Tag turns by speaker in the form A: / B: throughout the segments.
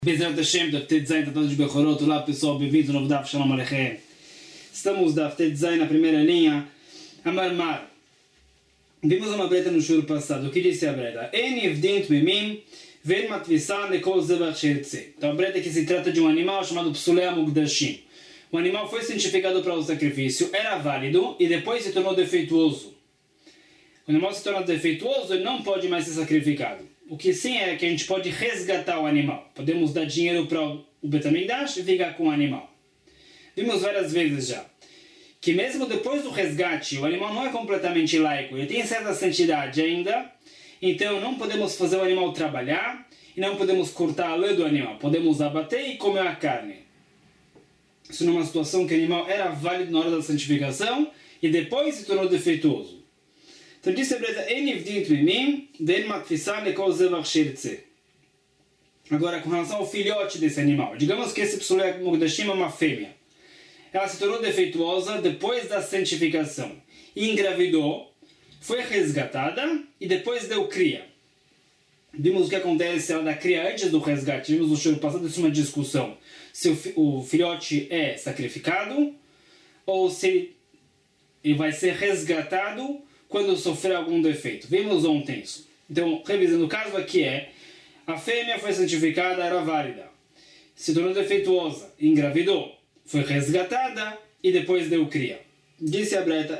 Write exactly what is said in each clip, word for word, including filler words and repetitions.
A: Bezerra Hashem, Daf Tet Zayin, Tratado de Bechorot. Olá pessoal, bem-vindos ao novo Daf Shalom Aleichem. Estamos Daf Tet Zayin na primeira linha. Amar Mar. Vimos uma breta no shur passado. O que disse a breta? En yivdin tmimim ven matvisan lekol zevach sheirtze. Então a breta que se trata de um animal chamado Psulei Mukdashim. O animal foi santificado para o sacrifício, era válido e depois se tornou defeituoso. O animal se torna defeituoso, ele não pode mais ser sacrificado. O que sim é que a gente pode resgatar o animal. Podemos dar dinheiro para o Beit HaMikdash e ficar com o animal. Vimos várias vezes já que mesmo depois do resgate, o animal não é completamente laico. Ele tem certa santidade ainda. Então não podemos fazer o animal trabalhar e não podemos cortar a lã do animal. Podemos abater e comer a carne. Isso numa situação que o animal era válido na hora da santificação e depois se tornou defeituoso. Então disse a breta, agora com relação ao filhote desse animal, digamos que esse Psulei Mukdashim é uma fêmea. Ela se tornou defeituosa depois da santificação. Engravidou, foi resgatada e depois deu cria. Vimos o que acontece se ela dá cria antes do resgate. Vimos no show passado isso uma discussão. Se o filhote é sacrificado ou se ele vai ser resgatado quando sofrer algum defeito. Vimos ontem isso. Então, revisando, o caso aqui é, a fêmea foi santificada, era válida. Se tornou defeituosa, engravidou, foi resgatada e depois deu cria. Disse a breta,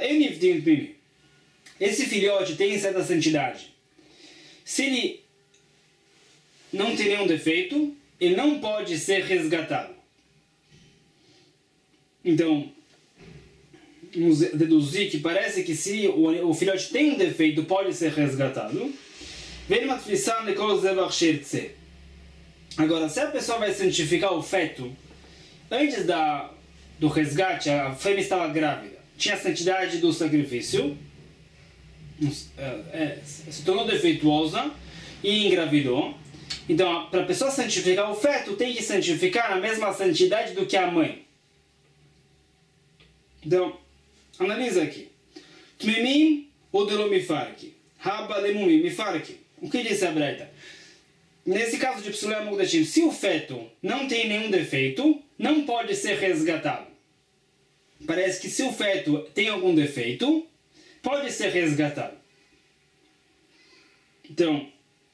A: esse filhote tem certa santidade. Se ele não tem nenhum defeito, ele não pode ser resgatado. Então, vamos deduzir que parece que se o, o filhote tem um defeito, pode ser resgatado. Agora, se a pessoa vai santificar o feto, antes da, do resgate, a fêmea estava grávida, tinha a santidade do sacrifício, é, é, se tornou defeituosa e engravidou. Então, para a pessoa santificar o feto, tem que santificar a mesma santidade do que a mãe. Então, analisa aqui. Tmimim ou delomifarki? Haba lemumim mifarki. O que disse a breta? Nesse caso de Psulei Mukdashim, se o feto não tem nenhum defeito, não pode ser resgatado. Parece que se o feto tem algum defeito, pode ser resgatado. Então,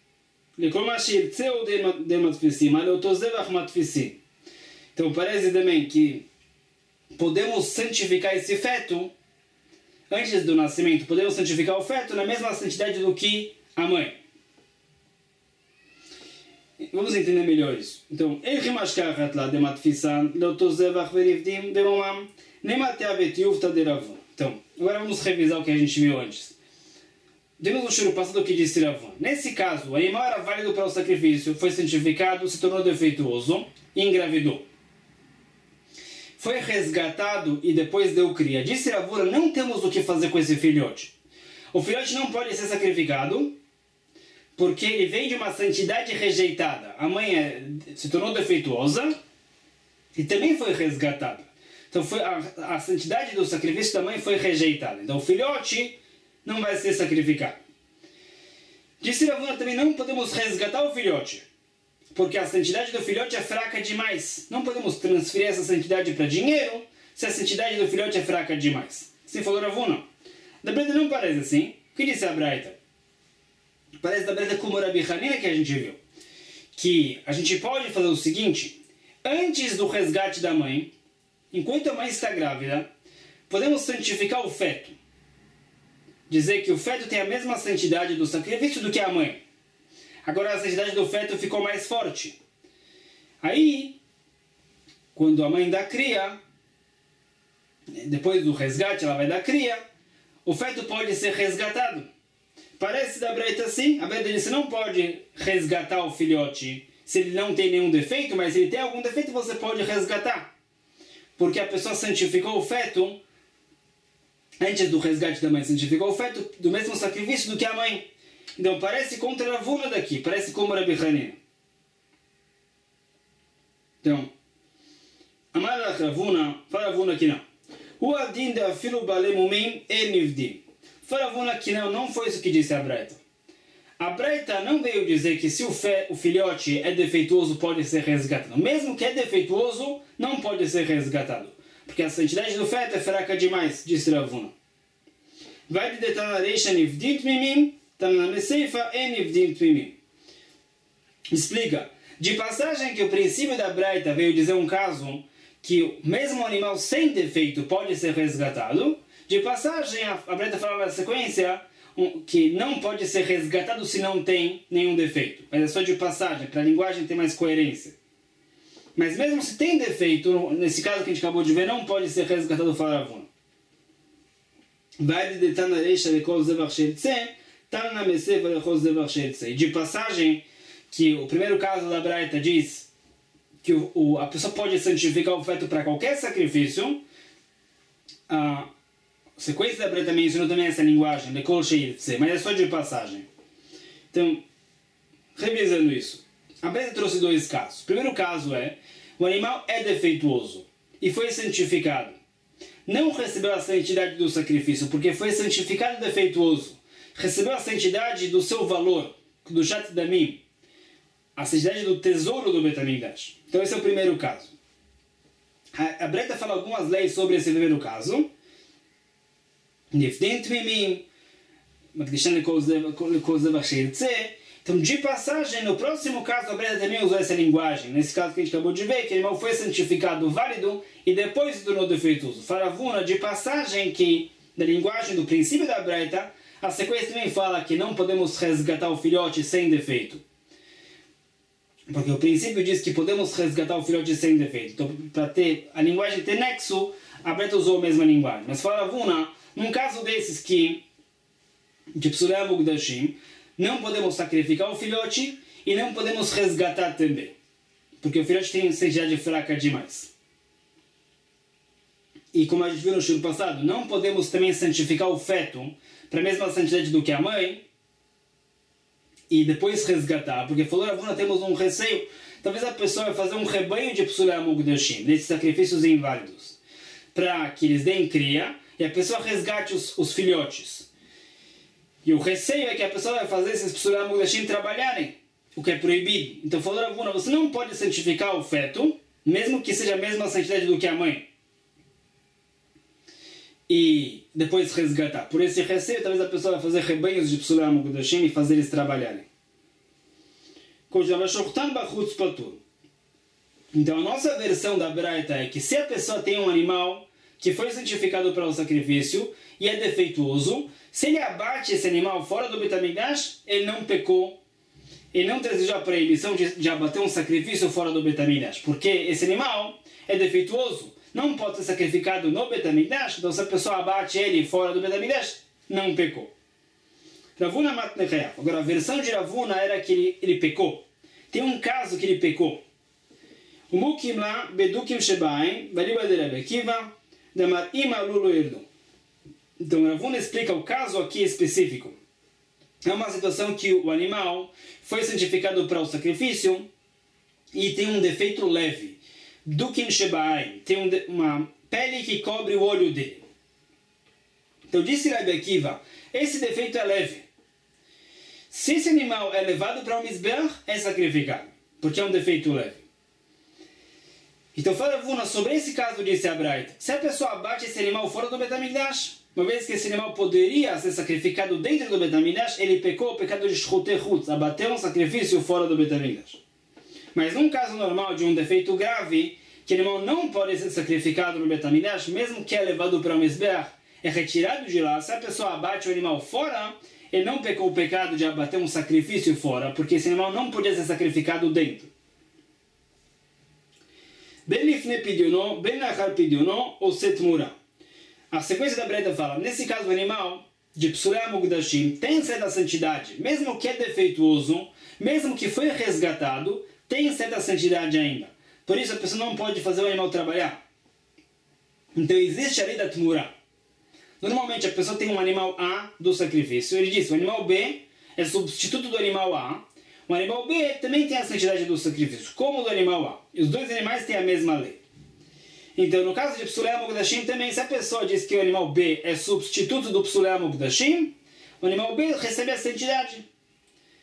A: então parece também que podemos santificar esse feto antes do nascimento, podemos santificar o feto na mesma santidade do que a mãe. Vamos entender melhor isso. Então, então, agora vamos revisar o que a gente viu antes. Vimos no shur passado o que disse Ravan. Nesse caso, o animal era válido para o sacrifício, foi santificado, se tornou defeituoso e engravidou. Foi resgatado e depois deu cria. Disse Ravura, não temos o que fazer com esse filhote. O filhote não pode ser sacrificado porque ele vem de uma santidade rejeitada. A mãe é, se tornou defeituosa e também foi resgatada. Então foi a, a santidade do sacrifício da mãe foi rejeitada. Então o filhote não vai ser sacrificado. Disse Ravuna também, não podemos resgatar o filhote, porque a santidade do filhote é fraca demais. Não podemos transferir essa santidade para dinheiro se a santidade do filhote é fraca demais. Assim falou Ravuna. Da breta não parece assim. O que disse a breta? Parece da breta como Rabi Hanina que a gente viu. Que a gente pode fazer o seguinte, antes do resgate da mãe, enquanto a mãe está grávida, podemos santificar o feto. Dizer que o feto tem a mesma santidade do sacrifício do que a mãe. Agora a santidade do feto ficou mais forte. Aí, quando a mãe dá cria, depois do resgate ela vai dar cria, o feto pode ser resgatado. Parece da breta assim, a breta disse, não pode resgatar o filhote se ele não tem nenhum defeito, mas se ele tem algum defeito você pode resgatar. Porque a pessoa santificou o feto, antes do resgate da mãe, santificou o feto do mesmo sacrifício do que a mãe. Então parece contra a Ravuna daqui, parece como Rabi Hanina. Então, Amar Ravuna, fala Ravuna aqui não. O adin da filo balemumim e nivdim. Fala Ravuna aqui não, não foi isso que disse a breta. A Breita não veio dizer que se o, fe, o filhote é defeituoso pode ser resgatado. Mesmo que é defeituoso, não pode ser resgatado. Porque a santidade do feto é fraca demais, disse Rav Huna. Vai de detalhar Reisha Nivdim Tmimim, Tana Meseifa e Nivdim Tmimim. Explica. De passagem que o princípio da Breita veio dizer um caso que o mesmo animal sem defeito pode ser resgatado. De passagem, a, a Breita fala na sequência um, que não pode ser resgatado se não tem nenhum defeito. Mas é só de passagem, para a linguagem ter mais coerência. Mas mesmo se tem defeito, nesse caso que a gente acabou de ver, não pode ser resgatado fora Rav Huna. Vai de detalhar Reisha Lekol Zevach Sheirtze, Tana Meseifa Lekol Zevach Sheirtze. De passagem, que o primeiro caso da Breita diz que o, o, a pessoa pode santificar o feto para qualquer sacrifício. A sequência da Breita mencionou também essa linguagem, Lekol Sheirtze, mas é só de passagem. Então, revisando isso, a Breita trouxe dois casos. O primeiro caso é, o animal é defeituoso e foi santificado. Não recebeu a santidade do sacrifício, porque foi santificado defeituoso. Recebeu a santidade do seu valor, do Shat Damim, a santidade do tesouro do Beit HaMikdash. Então esse é o primeiro caso. A, a Breita fala algumas leis sobre esse primeiro caso. Nifdim Tmimim, Makdishan Lekol Zevach Sheirtze. Então, de passagem, no próximo caso, a Breita também usou essa linguagem. Nesse caso que a gente acabou de ver, que o animal foi santificado válido e depois se tornou defeituoso. Rav Huna, de passagem, que na linguagem do princípio da Breita, a sequência também fala que não podemos resgatar o filhote sem defeito. Porque o princípio diz que podemos resgatar o filhote sem defeito. Então, para ter a linguagem ter nexo, a Breita usou a mesma linguagem. Mas Rav Huna, num caso desses que, de Psulei HaMukdashim, não podemos sacrificar o filhote e não podemos resgatar também. Porque o filhote tem santidade fraca demais. E como a gente viu no show passado, não podemos também santificar o feto para a mesma santidade do que a mãe e depois resgatar. Porque falou, Rav Huna, temos um receio. Talvez a pessoa vai fazer um rebanho de Psulei HaMukdashim, desses sacrifícios inválidos, para que eles deem cria e a pessoa resgate os, os filhotes. E o receio é que a pessoa vai fazer esses Psulei HaMukdashim trabalharem, o que é proibido. Então falou Rav Huna, você não pode santificar o feto, mesmo que seja a mesma santidade do que a mãe. E depois resgatar. Por esse receio, talvez a pessoa vai fazer rebanhos de Psulei HaMukdashim e fazer eles trabalharem. Então a nossa versão da Breita é que se a pessoa tem um animal que foi santificado para o sacrifício e é defeituoso, se ele abate esse animal fora do Beit HaMikdash, ele não pecou, ele não desejou a proibição de, de abater um sacrifício fora do Beit HaMikdash, porque esse animal é defeituoso, não pode ser sacrificado no Beit HaMikdash, então se a pessoa abate ele fora do Beit HaMikdash, não pecou. Rav Huna Matnechayav. Agora a versão de Rav Huna era que ele, ele pecou. Tem um caso que ele pecou. O Mukim lá, Bedukim Shebaim, Bariba de Rebbe Akiva, Damar Ima Lulu Erdo. Então, Rav Huna explica o caso aqui específico. É uma situação que o animal foi santificado para o sacrifício e tem um defeito leve. Dukin Shebaim, tem um de, uma pele que cobre o olho dele. Então, disse Rebbe Akiva, esse defeito é leve. Se esse animal é levado para o Mizbeach, é sacrificado, porque é um defeito leve. Então, fala Rav Huna, sobre esse caso disse a Breita, se a pessoa abate esse animal fora do Beit HaMikdash, uma vez que esse animal poderia ser sacrificado dentro do Beit HaMikdash, ele pecou o pecado de Shchutei Chutz, abateu um sacrifício fora do Beit HaMikdash. Mas num caso normal de um defeito grave, que o animal não pode ser sacrificado no Beit HaMikdash, mesmo que é levado para o Mizbeach, é retirado de lá, se a pessoa abate o animal fora, ele não pecou o pecado de abater um sacrifício fora, porque esse animal não podia ser sacrificado dentro. Ben lifnei pidiono, ben nachar pidiono, ou setmura. A sequência da Breita fala, nesse caso o animal de Psulei HaMukdashim tem certa santidade, mesmo que é defeituoso, mesmo que foi resgatado, tem certa santidade ainda. Por isso a pessoa não pode fazer o animal trabalhar. Então existe a lei da Tmura. Normalmente a pessoa tem um animal A do sacrifício, ele diz, o animal B é substituto do animal A, o animal B também tem a santidade do sacrifício, como o do animal A. E os dois animais têm a mesma lei. Então, no caso de Psulei HaMukdashim também, se a pessoa diz que o animal B é substituto do Psulei HaMukdashim, o animal B recebe a santidade.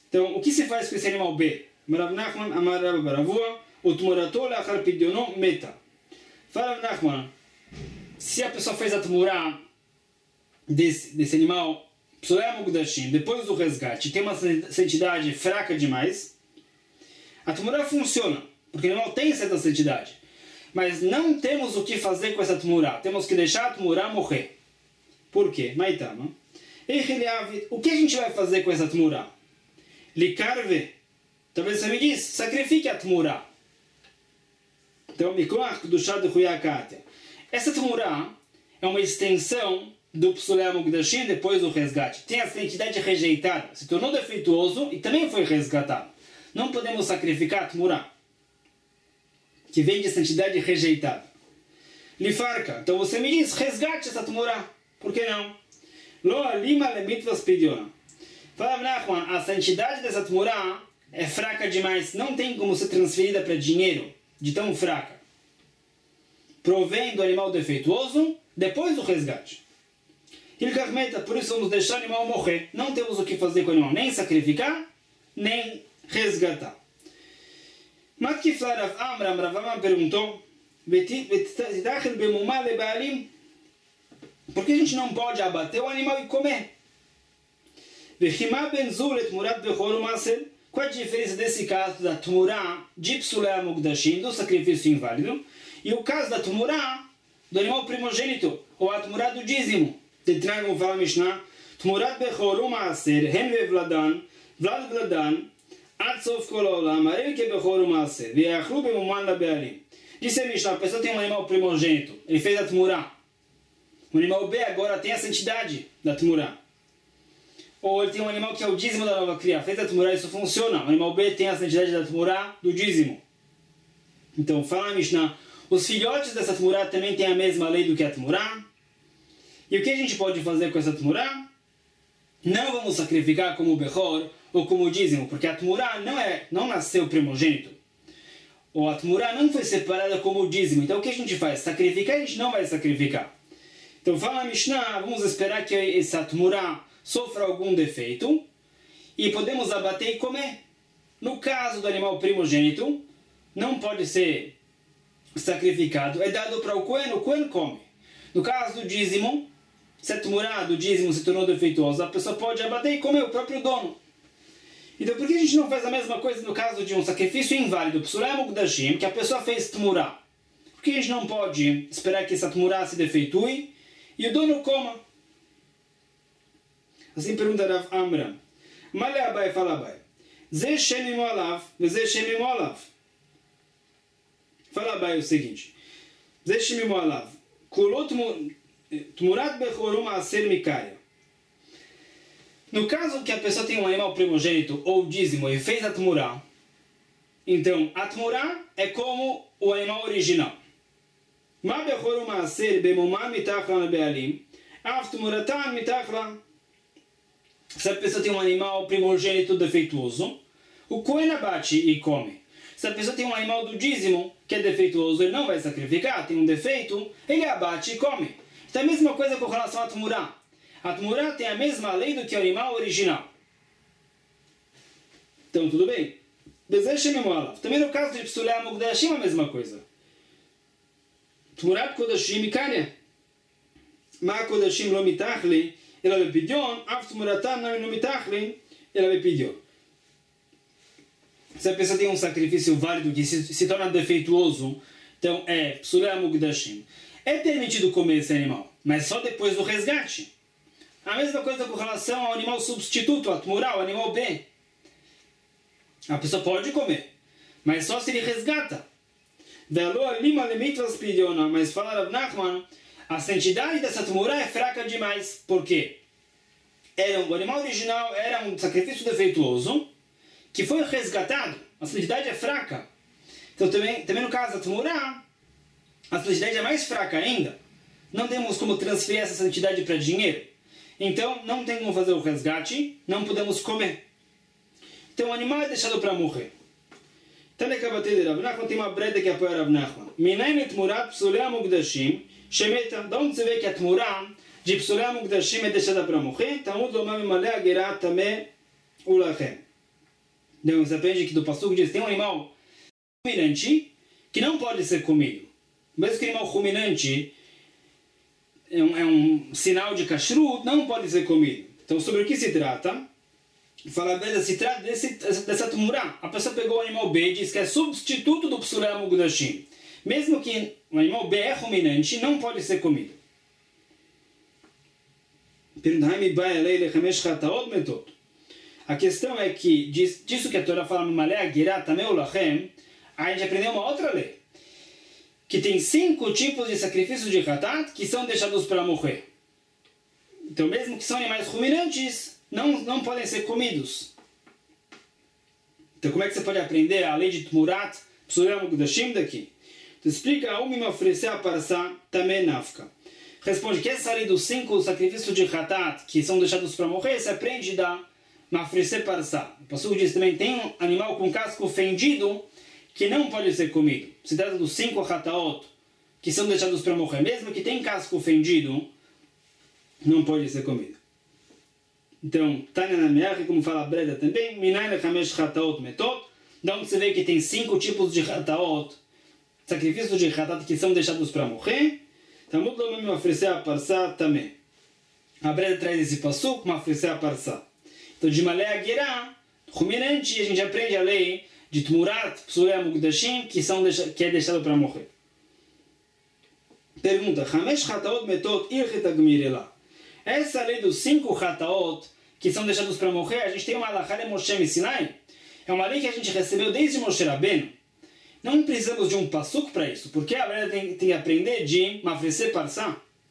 A: Então, o que se faz com esse animal B? Rav Nachman, Amar Rav Baravua, o Tmurato Lachar Pidyono Meta. Fala Rav Nachman, se a pessoa fez a Tmurá desse, desse animal, Psulei Mukdashim, depois do resgate, tem uma santidade fraca demais, a Tmurá funciona, porque o animal tem certa santidade. Mas não temos o que fazer com essa Tmurá. Temos que deixar a Tmurá morrer. Por quê? Maitama. O que a gente vai fazer com essa Tmurá? Likarve. Talvez você me diz, sacrifique a Tmurá. Então, Mikoach do chá de Huyakatia. Essa Tmurá é uma extensão do Psulei Mukdashim depois do resgate. Tem a santidade rejeitada. Se tornou defeituoso e também foi resgatado. Não podemos sacrificar a Tmurá, que vem de santidade rejeitada. Lifarka. Então você me diz, resgate essa Tmurá. Por que não? Lo alima le mitvas pidiona. Fala Nachman, a santidade dessa Tmurá é fraca demais. Não tem como ser transferida para dinheiro, de tão fraca. Provém do animal defeituoso depois do resgate. Hilkarmeta, por isso vamos deixar o animal morrer. Não temos o que fazer com o animal, nem sacrificar, nem resgatar. Matkifla Rav Amram, Rav Amram perguntou, por que a gente não pode abater o animal e comer? Qual a diferença desse caso da Tmurá de Psulei Mukdashim, do sacrifício inválido, e o caso da Tmurá do animal primogênito, ou a Tmurá do dízimo? Tetnan, como fala a Mishnah, Tmurat Bechor U'Maaser, Hen Vevladan, Vlad Vladan, Ad Sof Kol Haolam, Arei que Bechor U'Maaser, Ve'achlu Bemuman LaBealim. Disse a Mishnah, a pessoa tem um animal primogênito, ele fez a Tmurá. O animal B agora tem a santidade da Tmurá. Ou ele tem um animal que é o dízimo da nova cria, fez a Tmurá, isso funciona. O animal B tem a santidade da Tmurá do dízimo. Então, fala a Mishnah, os filhotes dessa Tmurá também têm a mesma lei do que a Tmurá. E o que a gente pode fazer com essa Tmurá? Não vamos sacrificar como o Bechor ou como o dízimo, porque a Tmurá não, é, não nasceu primogênito. Ou a Tmurá não foi separada como o dízimo. Então o que a gente faz? Sacrificar a gente não vai sacrificar. Então fala a Mishnah, vamos esperar que essa Tmurá sofra algum defeito e podemos abater e comer. No caso do animal primogênito, não pode ser sacrificado, é dado para o Cohen, o Cohen come. No caso do dízimo, se a Tmurá do dízimo se tornou defeituosa, a pessoa pode abater e comer o próprio dono. Então por que a gente não faz a mesma coisa no caso de um sacrifício inválido, Psulei Mukdashim, que a pessoa fez Tmurá? Por que a gente não pode esperar que essa Tmurá se defeitue e o dono coma? Assim pergunta Rav Amram. Male Abai fala Abai. Ze shemimo alav, ze shemimo alav. Fala Abai o seguinte. Ze shemimo alav. Kulot Tmurat Bechor U'Maaser Mikaria. No caso que a pessoa tem um animal primogênito ou dízimo e fez a Tmurá, então a Tmurá é como o animal original. Ma Bechor U'Maaser Bemumah Mitachla Be'alim, Av Tmuratan Mitachla. Se a pessoa tem um animal primogênito defeituoso, o Cohen abate e come. Se a pessoa tem um animal do dízimo que é defeituoso, ele não vai sacrificar, tem um defeito, ele abate e come. Então é a mesma coisa com relação à Tmurá. A Tmurá tem a mesma lei do que o animal original. Então tudo bem. Também no caso de Psulei Mukdashim a mesma coisa. Tmurat Kodashim Mikaria. Ma Kodashim lo mitachli, ela bepidyon, af Tmuratan não mitachli, ela bepidyon. Se a pessoa tem um sacrifício válido que se, se torna defeituoso, então é Psulei Mukdashim. É permitido comer esse animal, mas só depois do resgate. A mesma coisa com relação ao animal substituto, a Tmurá, o animal B. A pessoa pode comer, mas só se ele resgata. Mas fala Rav Nachman, a santidade dessa Tmurá é fraca demais. Por quê? Era, o animal original era um sacrifício defeituoso que foi resgatado. A santidade é fraca. Então também, também no caso da Tmurá, a santidade é mais fraca ainda. Não temos como transferir essa santidade para dinheiro. Então não tem como fazer o resgate, não podemos comer. Então o animal é deixado para morrer. Então tem uma breda que apoia Rav Nachman. Minayin Tmurat Psulei Mukdashim Shemeta. De onde você vê que a Tmurá de Psulei Mukdashim é deixada para morrer? Talmud Lomar Mimaleh Agerat Tameh Ulachem. Então você aprende que do passuco diz tem um animal ruminante que não pode ser comido. Mesmo que o animal ruminante é um, é um sinal de kashrut, não pode ser comido. Então sobre o que se trata? Fala bem, se trata desse, dessa tumurá. A pessoa pegou o animal B e diz que é substituto do psulei mukdashim. Mesmo que o animal B é ruminante, não pode ser comido. A questão é que, diz, disso que a Torá fala, a gente aprendeu uma outra lei. Que tem cinco tipos de sacrifícios de hatat que são deixados para morrer. Então, mesmo que são animais ruminantes, não, não podem ser comidos. Então, como é que você pode aprender a lei de Tmurat, Psulei Mukdashim daqui? Então, explica a Umi oferecer a parasá também nafka. Responde que essa lei dos cinco sacrifícios de hatat que são deixados para morrer, se aprende da Mafreser Parasá. O passuco diz também, tem um animal com casco fendido que não pode ser comido. Se trata dos cinco hataot que são deixados para morrer. Mesmo que tem casco fendido, não pode ser comido. Então, Tânia na Meach, como fala a Breda também, Minai lechamesh hataot metot, da onde você vê que tem cinco tipos de hataot, sacrifícios de hatat que são deixados para morrer. Talmud Lomim Mafreser a Parasá também. A Breda traz esse passuco, Mafreser a Parasá. Então, de Malé Agirá, ruminante, a gente aprende a lei de Tmurat, Psulei Mukdashim, que, são deixa, que é deixado para morrer. Pergunta, Hamesh Hataot Metot Irchet Agmirela. Essa lei dos cinco Hataot que são deixados para morrer, a gente tem uma Alachá de Moshe Sinai. É uma lei que a gente recebeu desde Moshe Rabbeinu. Não precisamos de um passuco para isso, porque a verdade tem, tem que aprender de Mafreser Parasá.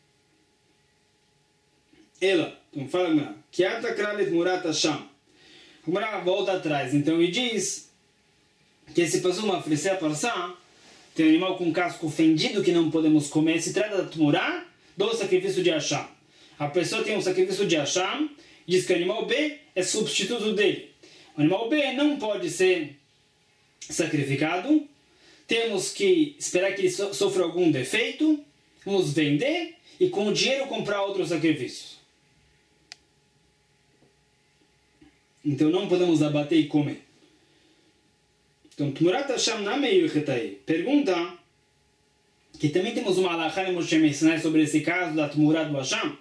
A: Ela, então fala, que ata kralet murat Hashem. A Gemara volta atrás, então, e diz que esse passuco Mafreser Parasá tem um animal com casco fendido que não podemos comer. Se trata da Tmurá do sacrifício de Hashem. A pessoa tem um sacrifício de Hashem, diz que o animal B é substituto dele. O animal B não pode ser sacrificado. Temos que esperar que ele so sofra algum defeito, vamos vender e com o dinheiro comprar outros sacrifícios. Então não podemos abater e comer. Então, Tmurat Hashem na Meirchetai pergunta que também temos uma alachá de Moshe Sinai sobre esse caso da Tmurat do Hashem.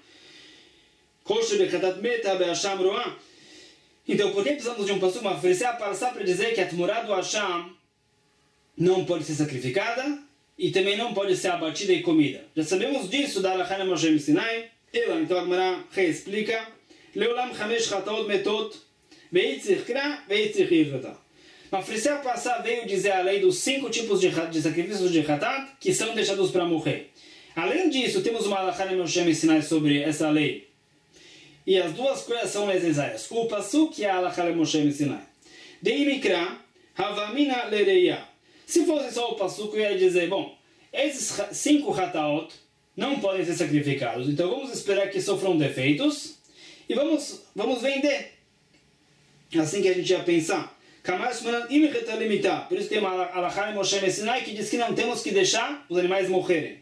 A: Então, por que precisamos de um passuco Mafreser Parasá para dizer que a Tmurat do Hashem não pode ser sacrificada e também não pode ser abatida e comida? Já sabemos disso da alachá de Moshe Sinai. Ela, então a Gemara reexplica. Leolam chamesh chataot metot veitzich kra veitzich irchata. Mafreser Parasá veio dizer a lei dos cinco tipos de, de sacrifícios de hatat que são deixados para morrer. Além disso, temos uma alachá de Moshe Sinai sobre essa lei. E as duas coisas são necessárias. O passuco e a alachá de Moshe Sinai. Dei mikra havamina lereia. Se fosse só o passuco, eu ia dizer, bom, esses cinco hataot não podem ser sacrificados. Então vamos esperar que sofram defeitos e vamos, vamos vender. Assim que a gente ia pensar. Por isso tem uma alachá de Moshe Sinai que diz que não temos que deixar os animais morrerem.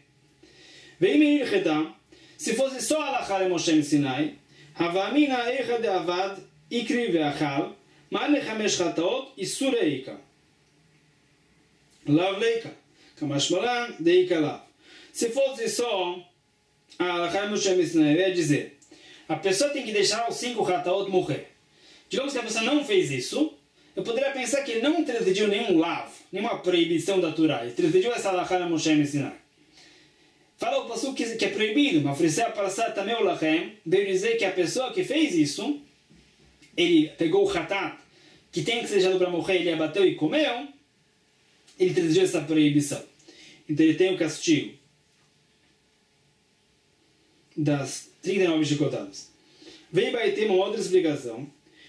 A: Se fosse só a alachá de Moshe Sinai, Havamina eicha de avad ikri veachal mar lechamesh chataot isur eika lav leika kamashmalan deika lav. Se fosse só a alachá de Moshe Sinai, eu ia dizer, a pessoa tem que deixar os cinco chataot morrer. Digamos que a pessoa não fez isso, eu poderia pensar que ele não transgrediu nenhum lav, nenhuma proibição da Torá. Ele transgrediu essa alachá de Moshe Sinai. Fala o passuco que, que é proibido, mas Mafreser Parasá também o lachem veio dizer que a pessoa que fez isso, ele pegou o hatat, que tem que ser deixado para morrer, ele abateu e comeu, ele transgrediu essa proibição. Então ele tem o castigo das trinta e nove chicotadas. Veio vai ter uma outra explicação.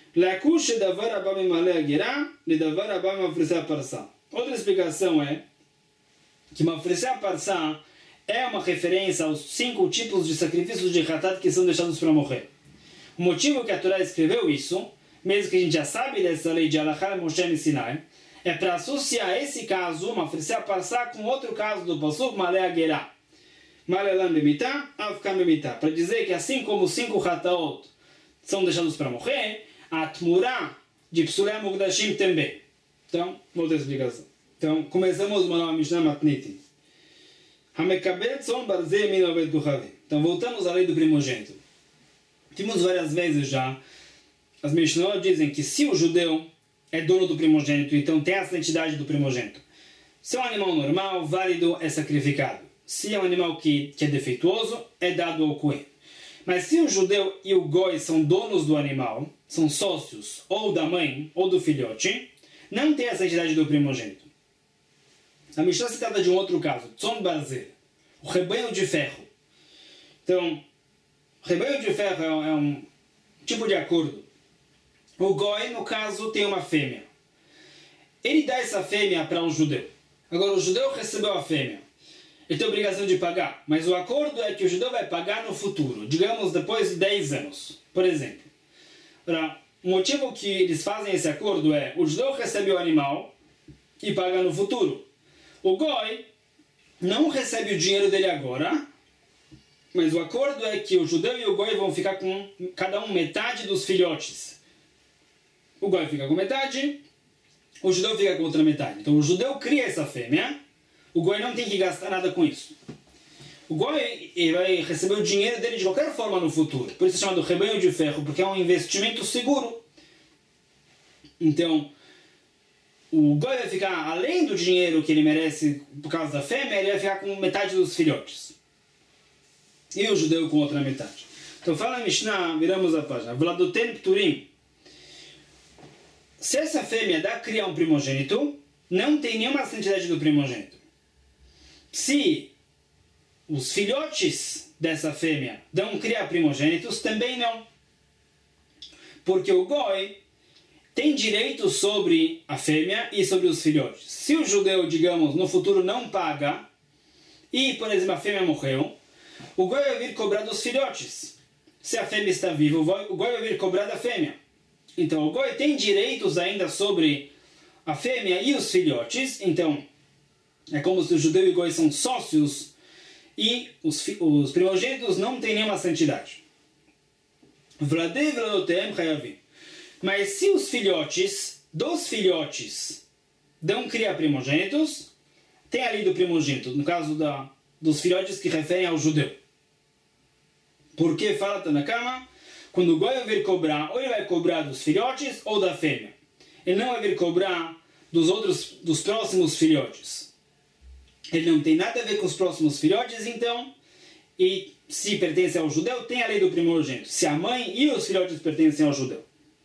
A: Outra explicação é que Mafreser Parasá é uma referência aos cinco tipos de sacrifícios de hatat que são deixados para morrer. O motivo que a Torá escreveu isso, mesmo que a gente já sabe dessa lei de alachá de Moshe Sinai, é para associar esse caso, Mafreser Parasá, com outro caso do passuco Malé Agirá. Malelam bemitá, avkam bemitá. Para dizer que assim como os cinco hataot são deixados para morrer, a Tmurá de Psulei Mukdashim também. Então, outra explicação. Então, começamos uma nova Mishnah Matniti. Hamekabel tzon barzeh min oved kuchavim. Então, voltamos à lei do primogênito. Vimos várias vezes já, as Mishnah dizem que se o judeu é dono do primogênito, então tem a santidade do primogênito. Se é um animal normal, válido, é sacrificado. Se é um animal que, que é defeituoso, é dado ao Cohen. Mas se o judeu e o goi são donos do animal, são sócios, ou da mãe, ou do filhote, não tem a santidade do primogênito. A Mishnah se trata de um outro caso, Tzon Barzer, o rebanho de ferro. Então, o rebanho de ferro é um tipo de acordo. O goi, no caso, tem uma fêmea. Ele dá essa fêmea para um judeu. Agora, o judeu recebeu a fêmea. Ele tem a obrigação de pagar, mas o acordo é que o judeu vai pagar no futuro, digamos depois de dez anos, por exemplo. Ora, o motivo que eles fazem esse acordo é o judeu recebe o animal e paga no futuro. O goi não recebe o dinheiro dele agora, mas o acordo é que o judeu e o goi vão ficar com cada um metade dos filhotes. O goi fica com metade, o judeu fica com outra metade. Então o judeu cria essa fêmea, o goi não tem que gastar nada com isso. O goi vai receber o dinheiro dele de qualquer forma no futuro. Por isso é chamado rebanho de ferro, porque é um investimento seguro. Então, o goi vai ficar, além do dinheiro que ele merece por causa da fêmea, ele vai ficar com metade dos filhotes. E o judeu com outra metade. Então fala a Mishnah, viramos a página. Vladoten Pturim. Se essa fêmea dá cria um primogênito, não tem nenhuma santidade do primogênito. Se os filhotes dessa fêmea dão cria a primogênitos, também não. Porque o goi tem direito sobre a fêmea e sobre os filhotes. Se o judeu, digamos, no futuro não paga, e, por exemplo, a fêmea morreu, o goi vai vir cobrar dos filhotes. Se a fêmea está viva, o goi vai vir cobrar da fêmea. Então, o goi tem direitos ainda sobre a fêmea e os filhotes. Então, é como se o judeu e o goi são sócios e os, os primogênitos não têm nenhuma santidade. Vladei vladotem chayavim. Mas se os filhotes dos filhotes dão cria a primogênitos, tem a lei do primogênito, no caso da, dos filhotes que referem ao judeu. Porque fala Tanakama, quando o goi vai vir cobrar, ou ele vai cobrar dos filhotes ou da fêmea. Ele não vai vir cobrar dos outros, dos próximos filhotes. Ele não tem nada a ver com os próximos filhotes, então, e se pertence ao judeu, tem a lei do primogênito. Se a mãe e os filhotes pertencem ao judeu.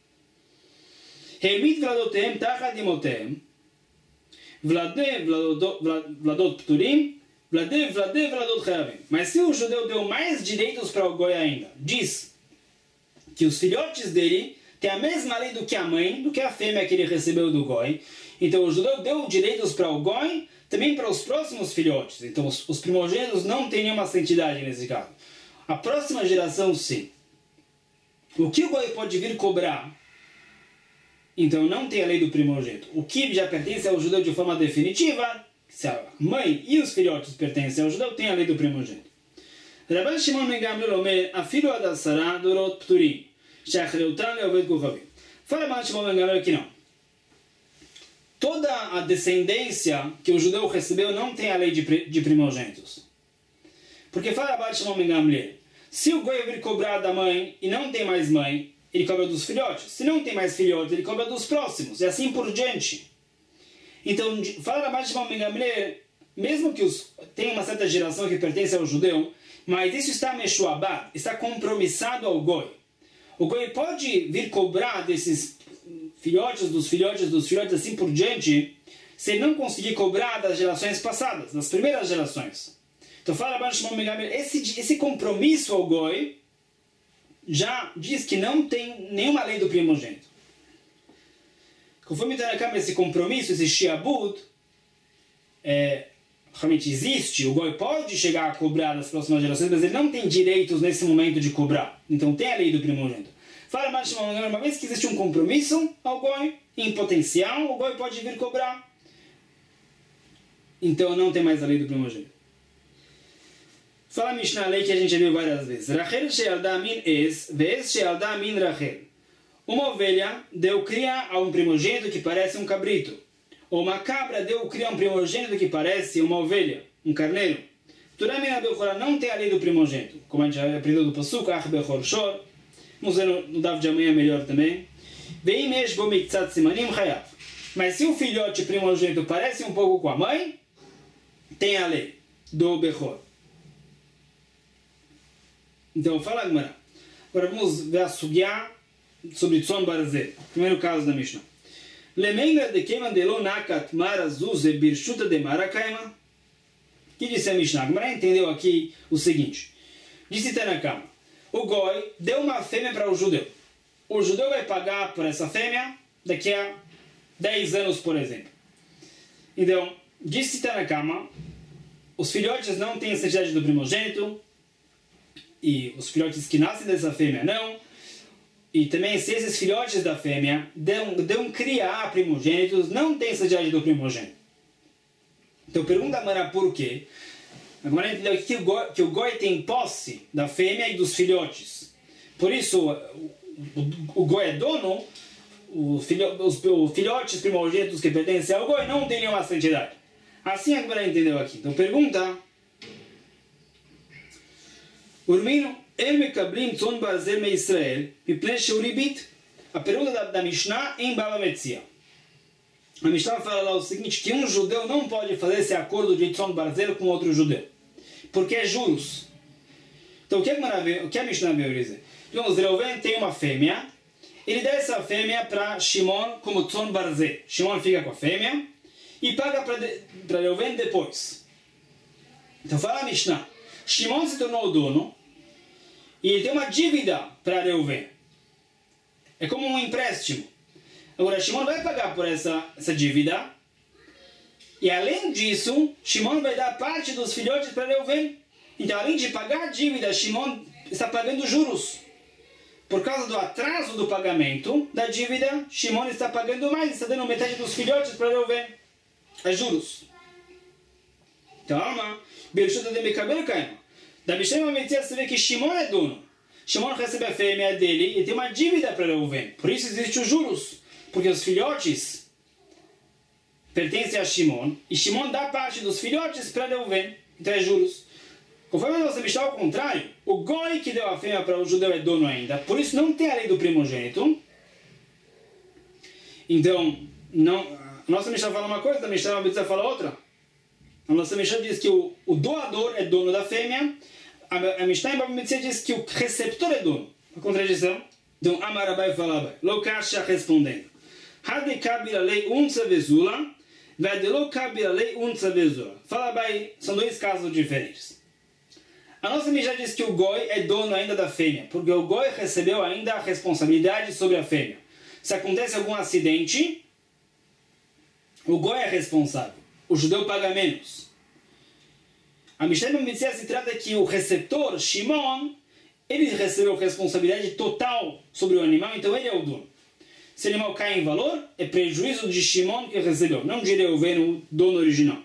A: Remit vladotem tachad imotem, vladé vladot pturim, vladé vladé vladot chayavim. Mas se o judeu deu mais direitos para o goi ainda, diz que os filhotes dele têm a mesma lei do que a mãe, do que a fêmea que ele recebeu do goi. Então o judeu deu direitos para o goi, também para os próximos filhotes. Então os, os primogênitos não têm nenhuma santidade nesse caso. A próxima geração, sim. O que o goi pode vir cobrar? Então não tem a lei do primogênito. O que já pertence ao judeu de forma definitiva, se a mãe e os filhotes pertencem ao judeu, tem a lei do primogênito. Rabbi Shimon ben Gamliel omer, afilo ad asara dorot pturim, she'achreutan le'oved kuchavim. Fala Rabbi Shimon ben Gamliel que não. Toda a descendência que o judeu recebeu não tem a lei de, de primogênitos. Porque fala Rabbi Shimon ben Gamliel, se o goi vir cobrar da mãe e não tem mais mãe, ele cobra dos filhotes. Se não tem mais filhotes, ele cobra dos próximos. E assim por diante. Então, fala Rabbi Shimon ben Gamliel, mesmo que os, tenha uma certa geração que pertence ao judeu, mas isso está meshuabad, está compromissado ao goi. O goi pode vir cobrar desses filhotes, dos filhotes, dos filhotes, assim por diante, se ele não conseguir cobrar das gerações passadas, das primeiras gerações. Então fala Rabbi Shimon ben Gamliel, esse, esse compromisso ao goi já diz que não tem nenhuma lei do primogênito. Conforme Tanakama, esse compromisso, esse shiabud, é, realmente existe, o goi pode chegar a cobrar nas próximas gerações, mas ele não tem direitos nesse momento de cobrar. Então tem a lei do primogênito. Fala mais uma vez que existe um compromisso ao goi, em potencial, o goi pode vir cobrar. Então não tem mais a lei do primogênito. Fala Mishnah, lei que a gente já viu várias vezes. Rachel she'alda min es, ve'es she'alda min Rachel. Uma ovelha deu cria a um primogênito que parece um cabrito. Ou uma cabra deu cria a um primogênito que parece uma ovelha, um carneiro. Turamina Bechorá não tem a lei do primogênito. Como a gente já aprendeu do Pasuk, Ach Bechor Shor. Vamos ver no, no Daf de amanhã melhor também. Veimesh Gomiktsat Simanim Chayav. Mas se o filhote primogênito parece um pouco com a mãe, tem a lei do Bechor. Então, fala Agmará. Agora vamos ver a Sugyá sobre Tzon Barzel. Primeiro caso da Mishnah. Lemenga de Keman de Lo Nakat Mara Zuze Birshuta de Mara Kaima. O que disse a Mishnah? Agmará entendeu aqui o seguinte. Disse Tanakama. O Goi deu uma fêmea para o judeu. O judeu vai pagar por essa fêmea daqui a dez anos, por exemplo. Então, disse Tanakama, os filhotes não têm a necessidade do primogênito, e os filhotes que nascem dessa fêmea não, e também se esses filhotes da fêmea dão, dão criar primogênitos, não têm necessidade do primogênito. Então pergunta a Mara por quê. Agora entendeu que o, goi, que o goi tem posse da fêmea e dos filhotes. Por isso, o, o, o goi é dono, o filho, os, os filhotes primogênitos que pertencem ao goi não têm nenhuma santidade. Assim a Mara entendeu aqui. Então pergunta... Urmino, El Mekablim Tzon Barzel Me Israel, Mipnei Sheuribit. A pergunta da, da Mishnah em Baba Metzia. A Mishnah fala lá o seguinte, que um judeu não pode fazer esse acordo de Tzon Barzel com outro judeu. Porque é juros. Então o que, é o que a Mishnah veio dizer? Digamos, Reuven tem uma fêmea, ele dá essa fêmea para Shimon como Tzon Barzel. Shimon fica com a fêmea e paga para Reuven depois. Então fala a Mishnah. Shimon se tornou o dono e ele tem uma dívida para Reuven. É como um empréstimo. Agora, Shimon vai pagar por essa, essa dívida. E além disso, Shimon vai dar parte dos filhotes para Reuven. Então, além de pagar a dívida, Shimon está pagando juros. Por causa do atraso do pagamento da dívida, Shimon está pagando mais, está dando metade dos filhotes para Reuven. É juros. Então, Alma, Birshuta de Mekabel Kaima. Da Mishnah Metzia você vê que Shimon é dono. Shimon recebe a fêmea dele e tem uma dívida para Reuven. Por isso existem os juros. Porque os filhotes pertencem a Shimon e Shimon dá parte dos filhotes para Reuven. Então é juros. Conforme a nossa Mishnah, ao contrário, o Goi que deu a fêmea para o judeu é dono ainda. Por isso não tem a lei do primogênito. Então, não, a nossa Mishnah fala uma coisa, a Mishnah Metzia fala outra. A nossa Mishnah diz que o, o doador é dono da fêmea. A, a Mishnah em Baba Metzia diz que o receptor é dono. A contradição. Então, Amarabai fala bem. Lokasha respondendo. Hade kabira lei unsa vezula. Vedelo kabira lei unsa vezula. Fala bem, são dois casos diferentes. A nossa Mishnah diz que o Goi é dono ainda da fêmea. Porque o Goi recebeu ainda a responsabilidade sobre a fêmea. Se acontece algum acidente, o Goi é responsável. O judeu paga menos. A Mishnah Metzia se trata que o receptor, Shimon, ele recebeu responsabilidade total sobre o animal, então ele é o dono. Se o animal cai em valor, é prejuízo de Shimon que recebeu, não de Reuven, o dono original.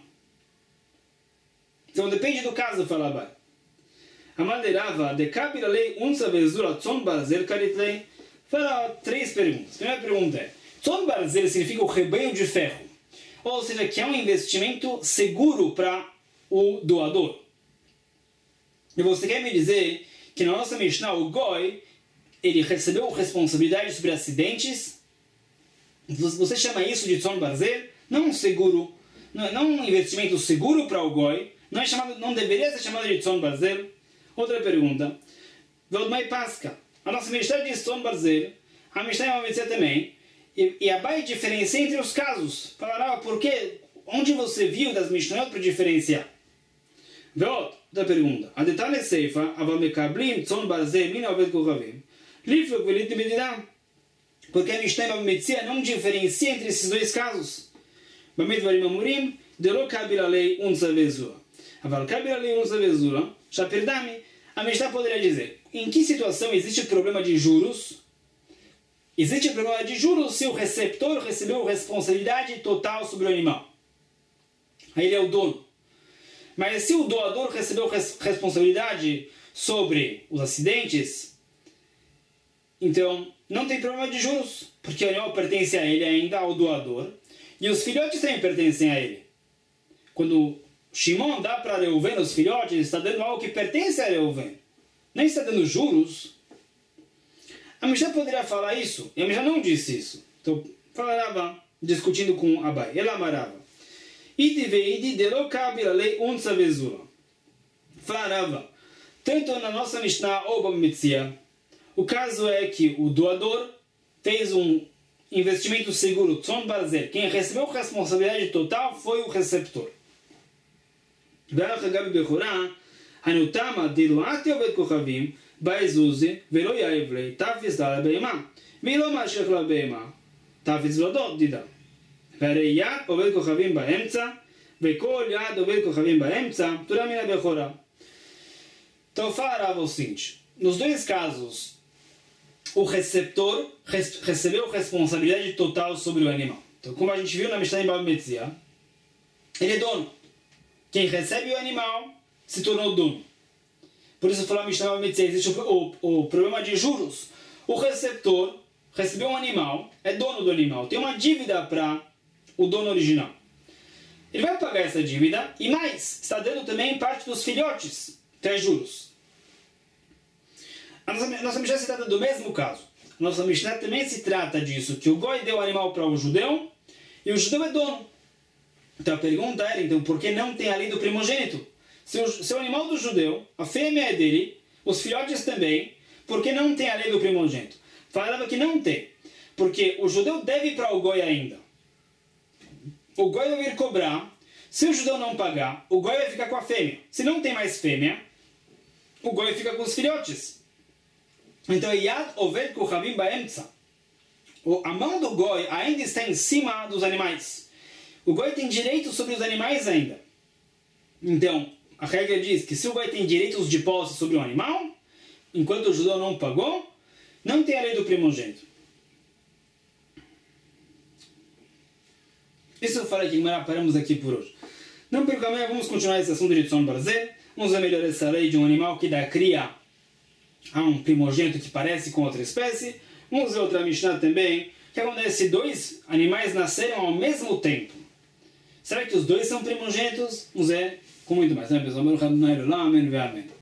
A: Então depende do caso, fala Abai. Amalderava, de kabira lei unsa vezura tzon barzel karitlei. Fala três perguntas. A primeira pergunta é, tzon barzel significa o rebanho de ferro. Ou seja, que é um investimento seguro para o doador. E você quer me dizer que na nossa Mishnah, o Goi, ele recebeu responsabilidade sobre acidentes? Você chama isso de Tzon Barzel? Não um seguro, não, não um investimento seguro para o Goi, não, é chamado, não deveria ser chamado de Tzon Barzel? Outra pergunta. Veldmai Pasca. A nossa Mishnah diz Tzon Barzel, a Mishnah vai dizer também. E, e Abai diferencia entre os casos. Falará, por quê? Onde você viu das Mishnayot para diferenciar? Veot, outra pergunta. A detalhe seifa, aval mekablim, tzon barzei, mina oved kochavim. Liflok velit medidam. Porque a Mishnah Baba Metzia não diferencia entre esses dois casos. Bamet varim amurim, delo kabir alei unsa vezura. Aval kabir alei unsa vezura, shaperdami. A Mishnah poderia dizer, em que situação existe problema de juros? Existe problema de juros se o receptor recebeu responsabilidade total sobre o animal. Aí ele é o dono. Mas se o doador recebeu res responsabilidade sobre os acidentes, então não tem problema de juros, porque o animal pertence a ele ainda, ao doador, e os filhotes também pertencem a ele. Quando Shimon dá para Reuven os filhotes, ele está dando algo que pertence a Reuven. Nem está dando juros. A Mishnah poderia falar isso, e a Mishnah não disse isso. Então, falava, discutindo com Abai. Ela amarava. Idi veidi de lo cabe la lei unsa vezura. Falava, tanto na nossa Mishnah ou Bamitzia, o caso é que o doador fez um investimento seguro, tzon barzel. Quem recebeu a responsabilidade total foi o receptor. הנותמה דילואתי עובד כוכבים, באזוזי, ולא יאיב לי, תפיס לה לבהמה. ולא משך לבהמה, תפיס ולדות דידה. והרי יד עובד כוכבים באמצע, וכל יד עובד כוכבים באמצע, תורה מן הבכורה. Então, falava o seguinte, nos dois casos, o receptor recebeu responsabilidade total sobre o animal. Então, como a gente viu na Mishnah em Bava Metzia, ele é dono. Quem recebe o animal se tornou dono. Por isso, falou a Mishnah em Bava Metzia, existe o, o, o problema de juros. O receptor recebeu um animal, é dono do animal, tem uma dívida para o dono original. Ele vai pagar essa dívida e mais, está dando também parte dos filhotes, até juros. A nossa, nossa Mishnah se trata do mesmo caso. A nossa Mishnah também se trata disso, que o Goi deu o animal para o judeu e o judeu é dono. Então a pergunta era, então, por que não tem a lei do primogênito? Se o, se o animal do judeu, a fêmea é dele, os filhotes também, por que não tem a lei do primogênito? Falava que não tem, porque o judeu deve para o Goi ainda. O Goi vai vir cobrar, se o judeu não pagar, o Goi vai ficar com a fêmea. Se não tem mais fêmea, o Goi fica com os filhotes. Então, Yad Oved Kochavim Baemtza. A mão do Goi ainda está em cima dos animais. O Goi tem direito sobre os animais ainda. Então, a regra diz que se o Goi tem direitos de posse sobre o animal, enquanto o judeu não pagou, não tem a lei do primogênito. Isso eu falei que paramos aqui por hoje. Não perca amanhã, vamos continuar esse assunto de Tzon Barzel. Vamos ver melhor essa lei de um animal que dá cria a um primogênito que parece com outra espécie. Vamos ver outra Mishnah também, que acontece se dois animais nasceram ao mesmo tempo. Será que os dois são primogênitos? Vamos ver com muito mais. Amém.